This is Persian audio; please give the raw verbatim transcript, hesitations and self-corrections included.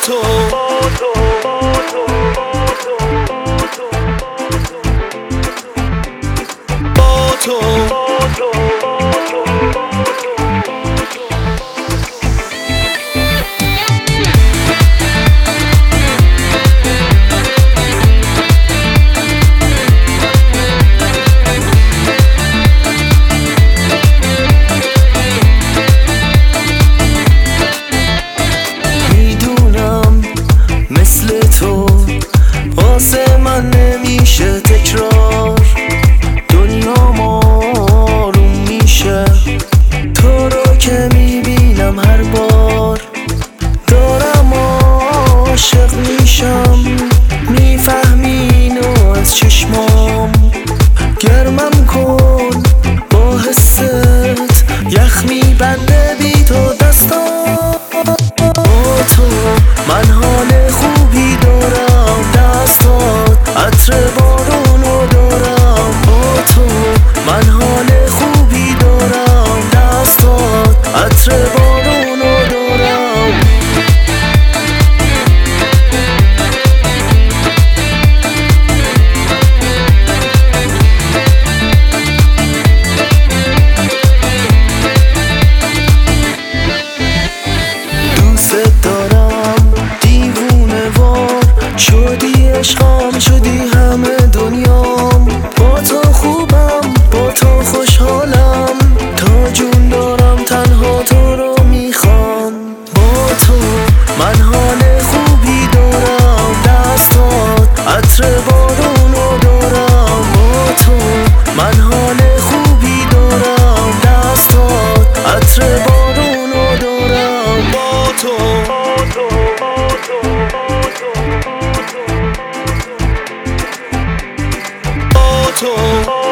تو با تو مثل تو واسه من نمیشه تکرار، دنیا آروم میشه تو رو که میبینم هر بار. دارم عاشق میشم میفهمی اینو از چشمام. گرمم کن با حست، یخ میبنده بی تو دستام. با تو من حال خوبی دارم، دستات عطر بارونو دارم. با تو من حال خوبی دارم، دستات عطر بارونو دارم. دوست دارم دیوونه وار شدی، عشقام شدی همه دنیام. با تو خوبم با تو خوشحالم، تا جون دارم تنها تو رو میخوام. با تو من حال خوبی دارم، دستات عطر بارونو دارم. با تو من حال خوبی دارم، دستات عطر بارونو دارم. با تو با تو